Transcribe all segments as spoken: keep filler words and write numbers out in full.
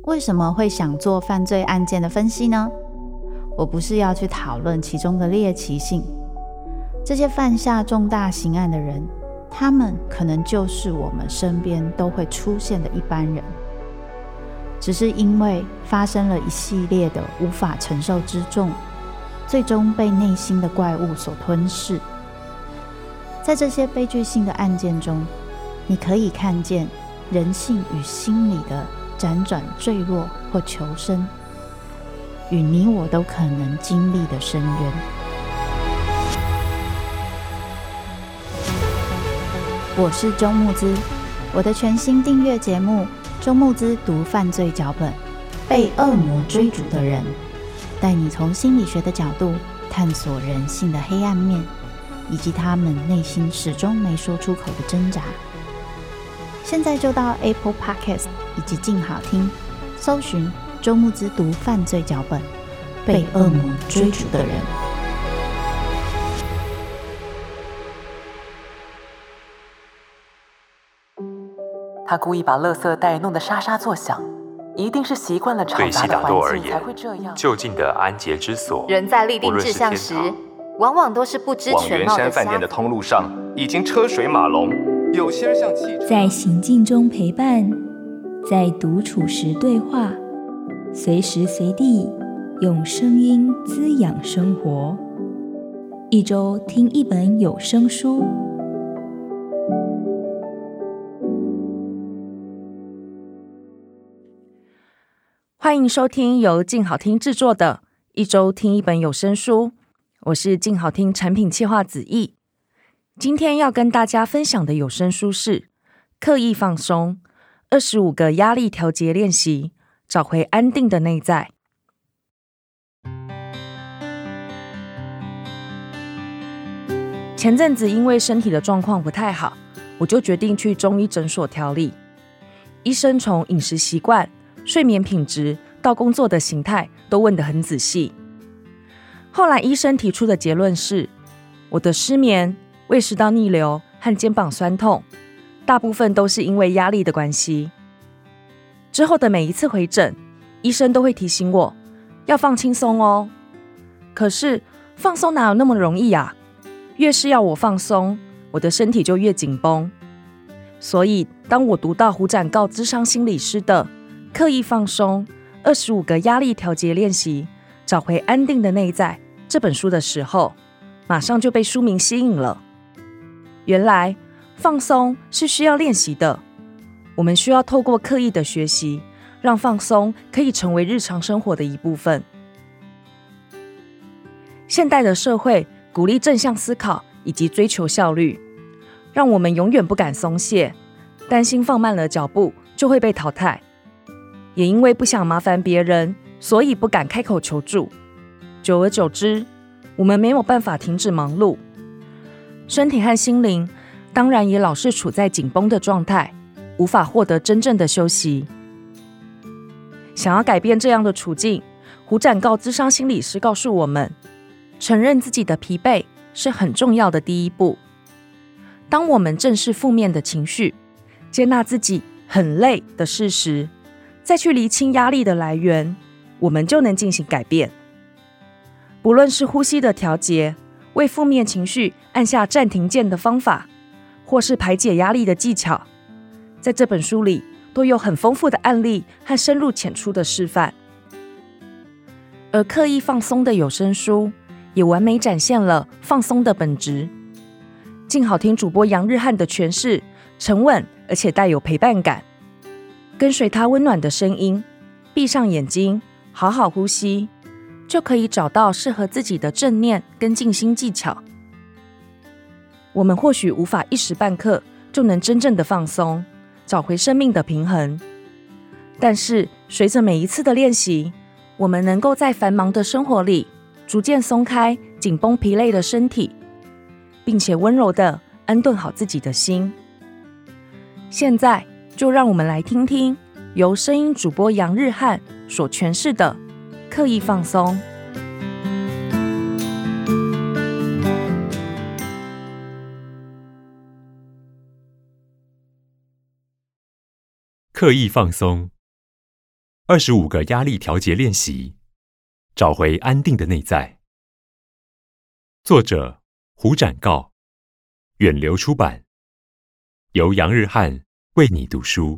为什么会想做犯罪案件的分析呢？我不是要去讨论其中的猎奇性，这些犯下重大刑案的人，他们可能就是我们身边都会出现的一般人，只是因为发生了一系列的无法承受之重，最终被内心的怪物所吞噬。在这些悲剧性的案件中，你可以看见人性与心理的辗转坠落或求生，与你我都可能经历的深渊。我是周慕姿，我的全新订阅节目《周慕姿读犯罪脚本》，被恶魔追逐的人，带你从心理学的角度探索人性的黑暗面，以及他们内心始终没说出口的挣扎。现在就到 Apple Podcast 以及静好听搜寻周慕姿读犯罪脚本，被恶魔追逐的人。 他故意把垃圾袋弄得沙沙作响，一定是习惯了嘈杂的环境才会这样。 就近的安洁之所， 人在立定志向时，往往都是不知全貌的。 往圆山饭店的通路上已经车水马龙，有些人像汽车， 在行进中陪伴，在独处时对话，随时随地用声音滋养生活。一周听一本有声书。 欢迎收听由静好听制作的一周听一本有声书，我是静好听产品企划子毅。今天要跟大家分享的有声书是刻意放松，二十五个压力调节练习，找回安定的内在。前阵子因为身体的状况不太好，我就决定去中医诊所调理。医生从饮食习惯、睡眠品质到工作的形态都问得很仔细。后来医生提出的结论是，我的失眠、胃食道逆流和肩膀酸痛，大部分都是因为压力的关系。之后的每一次回诊，医生都会提醒我要放轻松哦。可是放松哪有那么容易啊？越是要我放松，我的身体就越紧绷。所以当我读到胡展诰諮商心理师的刻意放松，二十五个压力调节练习，找回安定的内在这本书的时候，马上就被书名吸引了。原来放松是需要练习的，我们需要透过刻意的学习，让放松可以成为日常生活的一部分。现代的社会鼓励正向思考以及追求效率，让我们永远不敢松懈，担心放慢了脚步就会被淘汰。也因为不想麻烦别人，所以不敢开口求助。久而久之，我们没有办法停止忙碌，身体和心灵当然也老是处在紧绷的状态，无法获得真正的休息。想要改变这样的处境，胡展诰諮商心理师告诉我们，承认自己的疲惫是很重要的第一步。当我们正视负面的情绪，接纳自己很累的事实，再去厘清压力的来源，我们就能进行改变。不论是呼吸的调节，为负面情绪按下暂停键的方法，或是排解压力的技巧，在这本书里都有很丰富的案例和深入浅出的示范。而刻意放松的有声书也完美展现了放松的本质。静好听主播杨日翰的诠释沉稳而且带有陪伴感，跟随他温暖的声音，闭上眼睛，好好呼吸，就可以找到适合自己的正念跟静心技巧。我们或许无法一时半刻就能真正的放松，找回生命的平衡，但是随着每一次的练习，我们能够在繁忙的生活里逐渐松开紧绷疲累的身体，并且温柔地安顿好自己的心。现在就让我们来听听由声音主播杨日翰所诠释的刻意放松。 刻意放松， 二十五个压力调节练习，找回安定的内在。作者胡展诰，远流出版，由杨日翰为你读书。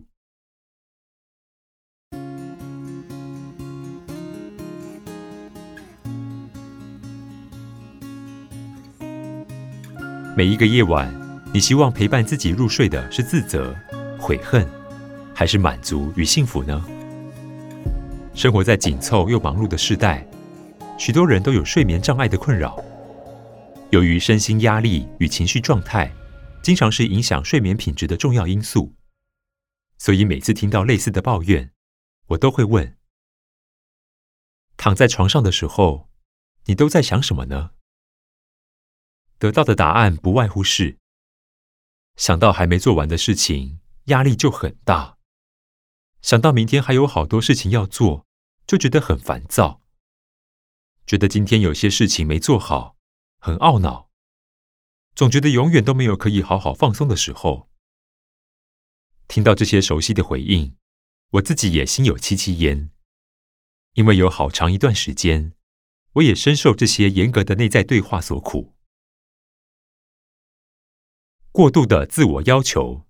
每一个夜晚，你希望陪伴自己入睡的是自责、悔恨，还是满足与幸福呢？生活在紧凑又忙碌的世代，许多人都有睡眠障碍的困扰。由于身心压力与情绪状态，经常是影响睡眠品质的重要因素，所以每次听到类似的抱怨，我都会问：躺在床上的时候，你都在想什么呢？得到的答案不外乎是：想到还没做完的事情，压力就很大；想到明天还有好多事情要做，就觉得很烦躁；觉得今天有些事情没做好，很懊恼；总觉得永远都没有可以好好放松的时候。听到这些熟悉的回应，我自己也心有戚戚焉，因为有好长一段时间，我也深受这些严格的内在对话所苦。过度的自我要求。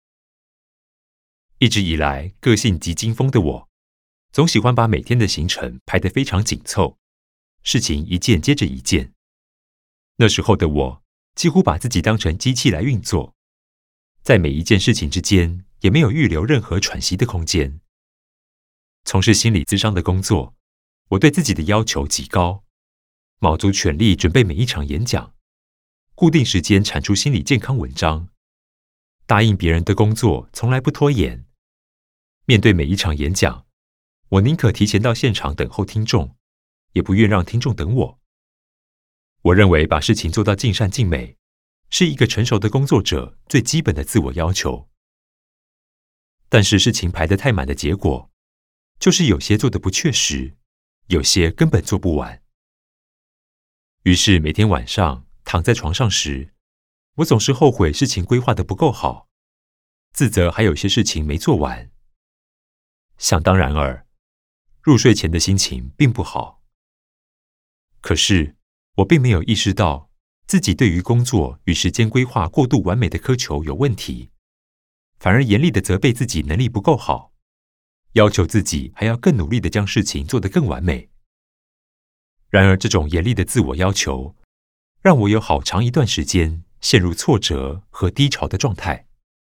一直以来，个性极惊风的我，总喜欢把每天的行程排得非常紧凑，事情一件接着一件。那时候的我，几乎把自己当成机器来运作，在每一件事情之间，也没有预留任何喘息的空间。从事心理咨商的工作，我对自己的要求极高，卯足全力准备每一场演讲，固定时间产出心理健康文章，答应别人的工作从来不拖延。面对每一场演讲，我宁可提前到现场等候听众，也不愿让听众等我。我认为把事情做到尽善尽美，是一个成熟的工作者最基本的自我要求。但是事情排得太满的结果，就是有些做得不确实，有些根本做不完。于是每天晚上躺在床上时，我总是后悔事情规划得不够好，自责还有些事情没做完。想当然尔，入睡前的心情并不好。可是我并没有意识到自己对于工作与时间规划过度完美的苛求有问题，反而严厉地责备自己能力不够好，要求自己还要更努力地将事情做得更完美。然而这种严厉的自我要求，让我有好长一段时间陷入挫折和低潮的状态。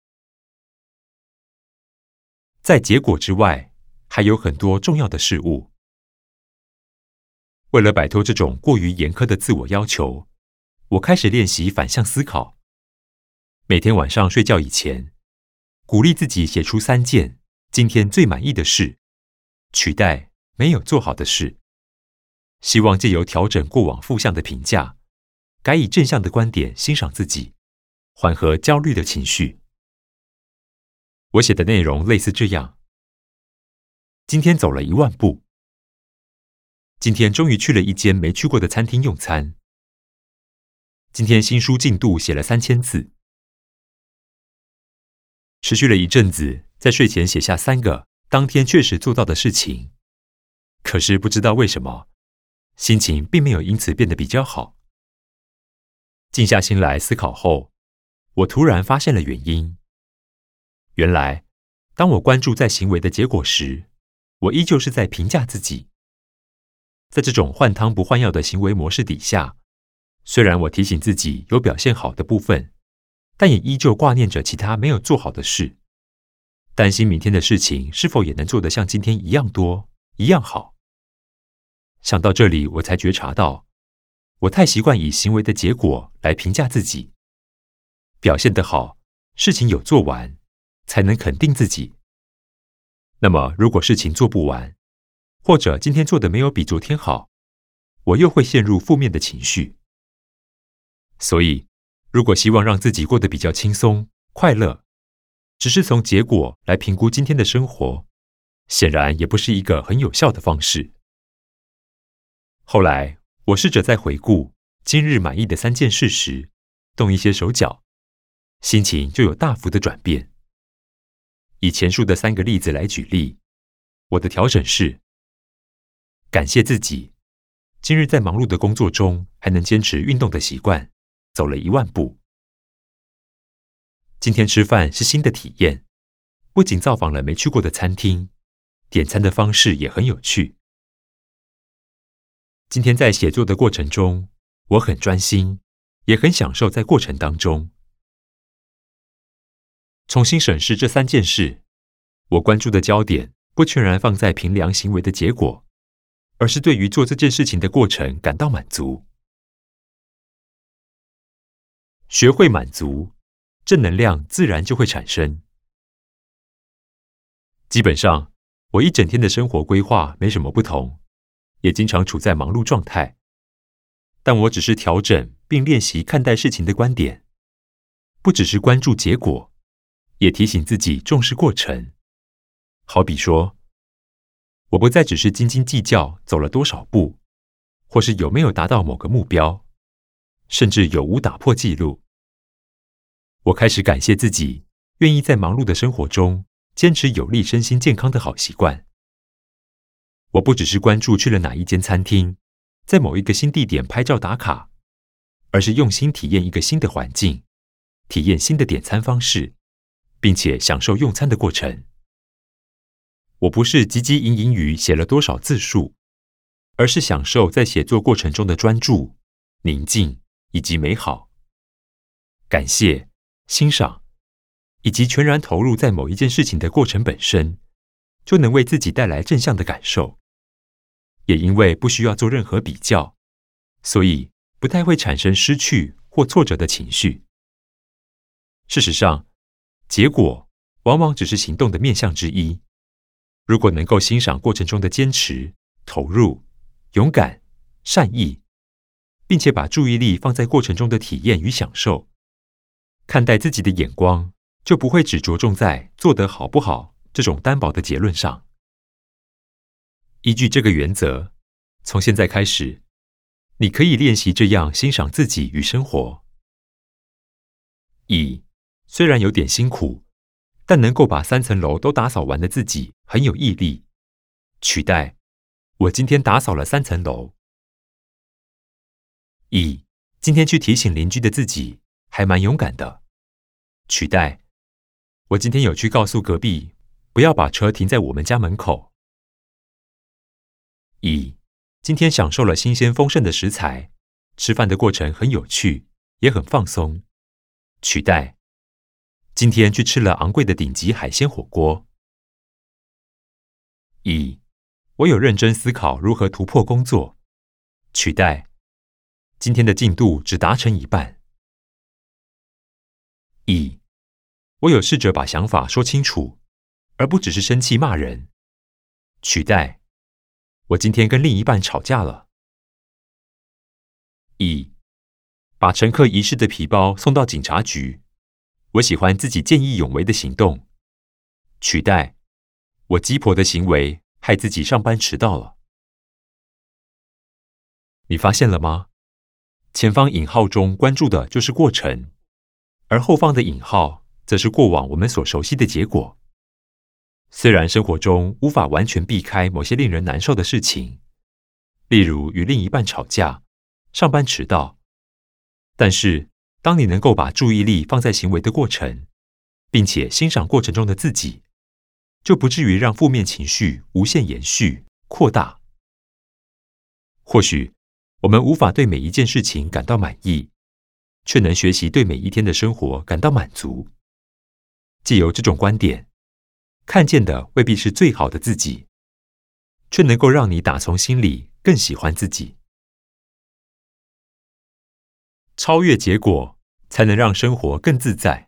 在结果之外，还有很多重要的事物。为了摆脱这种过于严苛的自我要求，我开始练习反向思考。每天晚上睡觉以前，鼓励自己写出三件今天最满意的事，取代没有做好的事。希望借由调整过往负向的评价，改以正向的观点欣赏自己，缓和焦虑的情绪。我写的内容类似这样：今天走了一万步，今天终于去了一间没去过的餐厅用餐，今天新书进度写了三千字。持续了一阵子，在睡前写下三个当天确实做到的事情，可是不知道为什么，心情并没有因此变得比较好。静下心来思考后，我突然发现了原因。原来，当我关注在行为的结果时，我依旧是在评价自己。在这种换汤不换药的行为模式底下，虽然我提醒自己有表现好的部分，但也依旧挂念着其他没有做好的事，担心明天的事情是否也能做得像今天一样多、一样好。想到这里，我才觉察到，我太习惯以行为的结果来评价自己。表现得好，事情有做完，才能肯定自己。那么，如果事情做不完，或者今天做的没有比昨天好，我又会陷入负面的情绪。所以，如果希望让自己过得比较轻松、快乐，只是从结果来评估今天的生活，显然也不是一个很有效的方式。后来，我试着在回顾今日满意的三件事时，动一些手脚，心情就有大幅的转变。以前述的三个例子来举例， 我的调整是：感谢自己，今日在忙碌的工作中还能坚持运动的习惯，走了一万步。今天吃饭是新的体验，不仅造访了没去过的餐厅，点餐的方式也很有趣。今天在写作的过程中，我很专心，也很享受在过程当中。重新审视这三件事，我关注的焦点不全然放在评量行为的结果，而是对于做这件事情的过程感到满足。学会满足，正能量自然就会产生。基本上，我一整天的生活规划没什么不同，也经常处在忙碌状态。但我只是调整并练习看待事情的观点，不只是关注结果，也提醒自己重视过程。好比说，我不再只是斤斤计较走了多少步，或是有没有达到某个目标，甚至有无打破纪录。我开始感谢自己，愿意在忙碌的生活中坚持有利身心健康的好习惯。我不只是关注去了哪一间餐厅，在某一个新地点拍照打卡，而是用心体验一个新的环境，体验新的点餐方式，并且享受用餐的过程。我不是汲汲营营于写了多少字数，而是享受在写作过程中的专注、宁静以及美好。感谢、欣赏，以及全然投入在某一件事情的过程本身，就能为自己带来正向的感受。也因为不需要做任何比较，所以不太会产生失去或挫折的情绪。事实上，结果往往只是行动的面向之一。如果能够欣赏过程中的坚持、投入、勇敢、善意，并且把注意力放在过程中的体验与享受，看待自己的眼光就不会只着重在做得好不好这种单薄的结论上。依据这个原则，从现在开始，你可以练习这样欣赏自己与生活。以虽然有点辛苦，但能够把三层楼都打扫完的自己很有毅力，取代我今天打扫了三层楼。以今天去提醒邻居的自己还蛮勇敢的，取代我今天有去告诉隔壁不要把车停在我们家门口。以今天享受了新鲜丰盛的食材，吃饭的过程很有趣，也很放松，取代今天去吃了昂贵的顶级海鲜火锅。以我有认真思考如何突破工作，取代今天的进度只达成一半。以我有试着把想法说清楚，而不只是生气骂人，取代我今天跟另一半吵架了。以把乘客遗失的皮包送到警察局，我喜欢自己见义勇为的行动，取代我鸡婆的行为害自己上班迟到了。你发现了吗？前方引号中关注的就是过程，而后方的引号则是过往我们所熟悉的结果。虽然生活中无法完全避开某些令人难受的事情，例如与另一半吵架、上班迟到，但是当你能够把注意力放在行为的过程，并且欣赏过程中的自己，就不至于让负面情绪无限延续、扩大。或许我们无法对每一件事情感到满意，却能学习对每一天的生活感到满足。藉由这种观点，看见的未必是最好的自己，却能够让你打从心里更喜欢自己。超越结果，才能让生活更自在。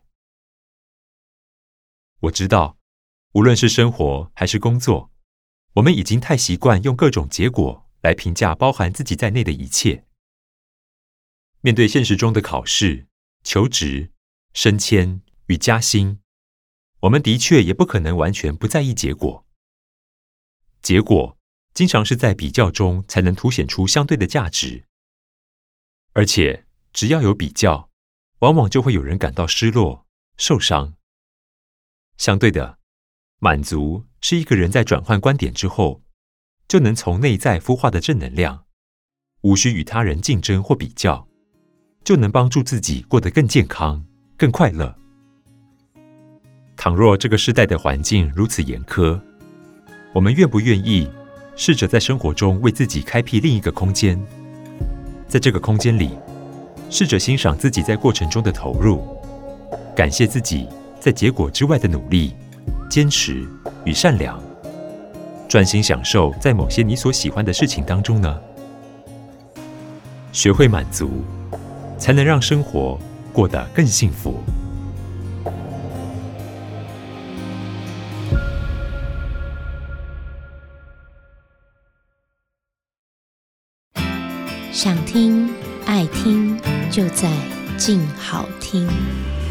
我知道，无论是生活还是工作，我们已经太习惯用各种结果来评价包含自己在内的一切。面对现实中的考试、求职、升迁与加薪，我们的确也不可能完全不在意结果。结果经常是在比较中才能凸显出相对的价值，而且只要有比较，往往就会有人感到失落、受伤。相对的， 满足是一个人在转换观点之后，就能从内在孵化的正能量，无需与他人竞争或比较，就能帮助自己过得更健康、更快乐。倘若这个世代的环境如此严苛，我们愿不愿意试着在生活中为自己开辟另一个空间？在这个空间里，试着欣赏自己在过程中的投入，感谢自己在结果之外的努力、坚持与善良，专心享受在某些你所喜欢的事情当中呢？学会满足，才能让生活过得更幸福。 想听爱听，就在静好听。